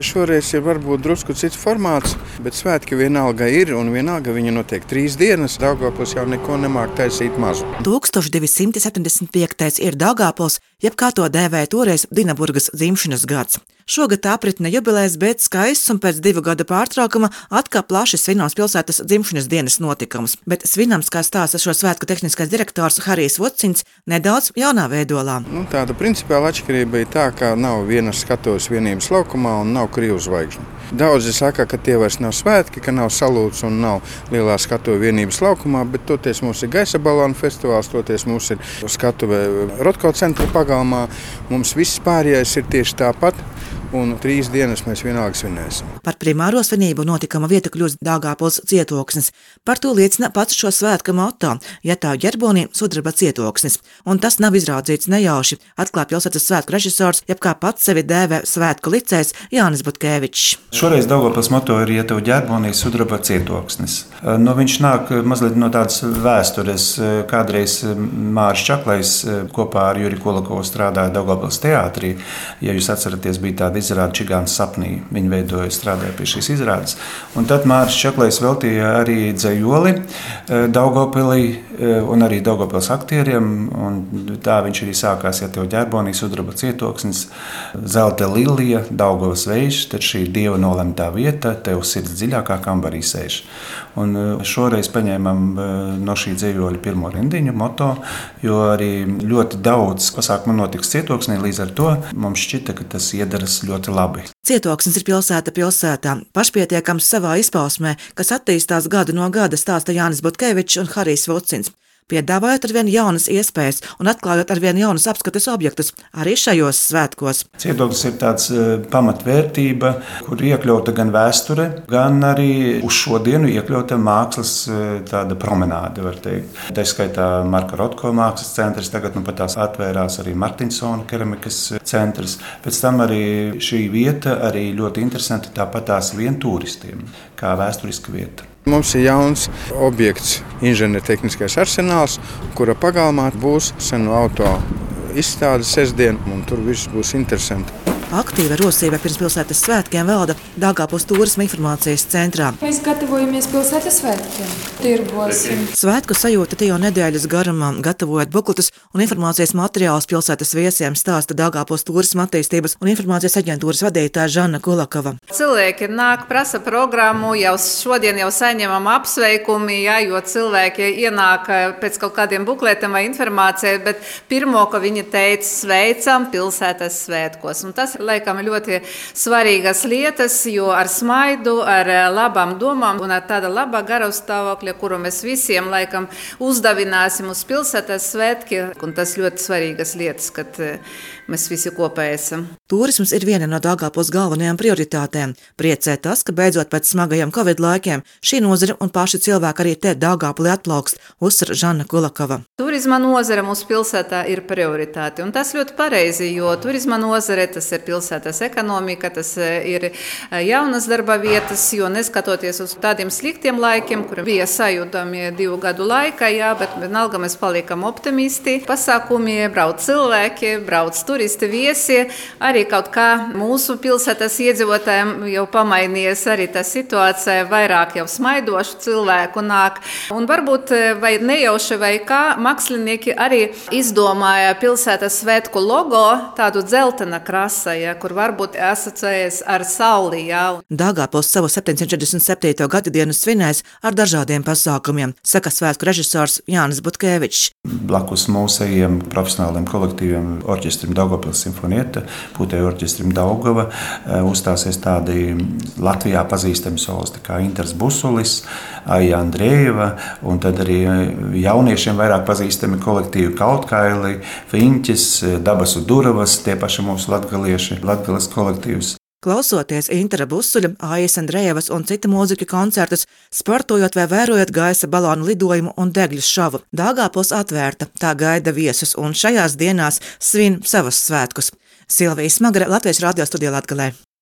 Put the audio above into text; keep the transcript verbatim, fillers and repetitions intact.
Šoreiz ir varbūt drusku cits formāts, bet svētki vienalga ir un vienalga viņi notiek trīs dienas. Daugavpils jau neko nemāk taisīt mazu. tūkstoš divi simti septiņdesmit piektais ir Daugavpils, jeb kā to dēvēja toreiz Dinaburgas dzimšanas gads. Šogad apritne jubilejas, bet skaists un pēc divu gadu pārtraukuma atkal plaši svinams pilsētas dzimšanas dienas notikums. Bet svinams, kā stāsta šo svētku tehniskais direktors Harijs Vocins, nedaudz jaunā veidolā. Nu, tāda principiāla atšķirība ir tā, ka nav vienas skatuves vienības laukumā un nav krīvu zvaigžņu. Daudzi saka, ka tie vairs nav svētki, ka nav salūts un nav lielā skatuve vienības laukumā, bet toties mums ir gaisa balonu festivāls, toties mums ir skatuve Rotko centra pagalmā. Mums viss pārējais ir tieši tāpat. Un trīs dienas mēs vienalga svinēsim. Par primāro svinību notikuma vieta kļūst Daugavpils cietoksnis. Par to liecina pats šo svētku moto – ja tā ģerbonī sudraba cietoksnis. Un tas nav izraudzīts nejauši, atklāja pilsētas svētku režisors, jeb kā pats sevi dēvē svētku licējs Jānis Butkevičs. Šoreiz Daugavpils moto ir, ja tev ģerbonī sudraba cietoksnis. Nu, viņš nāk mazliet no tādas vēstures. Kādreiz Māris Čaklais kopā ar Juri Kulakovu strādāja Daugavpils teātrī. Ja jūs atceraties, bija tāda izrāde Čigāns sapnī. Viņi veidoja, strādāja pie šīs izrādes. Un tad Māris Čaklais veltīja arī dzejoli Daugavpilī un arī Daugavpils aktieriem. Un tā viņš arī sākās, ja tev ģerbonī sudraba cietoksnis, zelta lilija, Daugavas vējš, tad šī dieva nolemtā vieta, tev sirds dziļākā kambarī sēž. Un šoreiz paņēmām no šī dzejoļa pirmo rindiņu moto, jo arī ļoti daudz pasākumu notiks cietoksnī, līdz ar to mums šķita, ka tas iedaras ļoti labi. Cietoksnis ir pilsēta pilsētā, pašpietiekams savā izpausmē, kas attīstās gadu no gada, stāsta Jānis Butkevičs un Harijs Vocins. Piedāvājot arvien jaunas iespējas un atklājot arvien jaunus apskates objektus arī šajos svētkos. Cietoksnis ir tāds pamatvērtība, kur iekļauta gan vēsture, gan arī uz šo dienu iekļauta mākslas tāda promenāde, var teikt. Tā skaitā Marka Rotko mākslas centrs, tagad nu pat tās atvērās arī Martinsona keramikas centrs. Pēc tam arī šī vieta arī ļoti interesanti tāpat tās vien turistiem, kā vēsturiska vieta. Mums ir jauns objekts, inženiertehniskais arsenāls, kura pagalmā būs senu auto izstāde sestdien, un tur viss būs interesanti. Aktīva rosība pirms pilsētas svētkiem valda Daugavpils turisma informācijas centrā. Mēs gatavojamies pilsētas svētkiem, tirgosim. Svētku sajūta te jau nedēļas garumā, gatavojot bukletus un informācijas materiālus pilsētas viesiem, stāsta Daugavpils turisma attīstības un informācijas aģentūras vadītāja Žanna Kulakova. Cilvēki nāk, prasa programmu, jau šodien jau saņemam apsveikumi, jā, jo cilvēki ienāk pēc kaut kādiem bukletiem vai informācijai, bet pirmo, ko viņi teica, sveicam pilsētas svētkos. Un tas laikam ļoti svarīgas lietas, jo ar smaidu, ar labām domām un ar tāda laba garastāvokļa, kuru mēs visiem laikam uzdavināsim uz pilsētas svētki, un tas ļoti svarīgas lietas, kad mēs visi kopā esam. Turisms ir viena no Daugavpils galvenajām prioritātēm. Priecē tas, ka beidzot pēc smagajiem Covid laikiem šī nozare un paši cilvēki arī te Daugavpilī atplaukst, uzsver Žanna Kulakova. Turisma nozare mūsu pilsētā ir prioritāte, un tas ļoti pareizi, jo turisma nozare tas ir pilsētas ekonomika, tas ir jaunas darba vietas, jo neskatoties uz tādiem sliktiem laikiem, kuri bija sajūtami divu gadu laikā, jā, bet vienalga mēs palikam optimisti. Pasākumi, brauc cilvēki, brauc turisti, viesi, arī kaut kā mūsu pilsētas iedzīvotājiem jau pamainījies arī tā situācija, vairāk jau smaidošu cilvēku nāk. Un varbūt vai nejauši vai kā, mākslinieki arī izdomāja pilsētas svētku logo, tādu dzeltena krasa, ja, kur varbūt asociējas ar sauli. Ja. Daugavpils savu septiņsimt četrdesmit septīto gadu dienu svinēs ar dažādiem pasākumiem, saka svētku režisors Jānis Butkevičs. Blakus mūsējiem profesionāliem kolektīviem orķestrim Daugavpils simfonieta, pūtēju orķestrim Daugava, uzstāsies tādi Latvijā pazīstami solisti kā Inters Busulis, Aija Andrejeva, un tad arī jauniešiem vairāk pazīstami kolektīvi Kautkaili, Fiņķis, Dabasu Duravas, tie paši mūsu latgalieši, latgales kolektīvs. Klausoties Intera Busuļa, Aijas Andrejevas un citu mūziķu koncertus, sportojot vai vērojot gaisa balonu lidojumu un degļu šovu, Daugavpils atvērta, tā gaida viesus un šajās dienās svin savus svētkus. Silvija Smagare, Latvijas radio studijā Latgalē.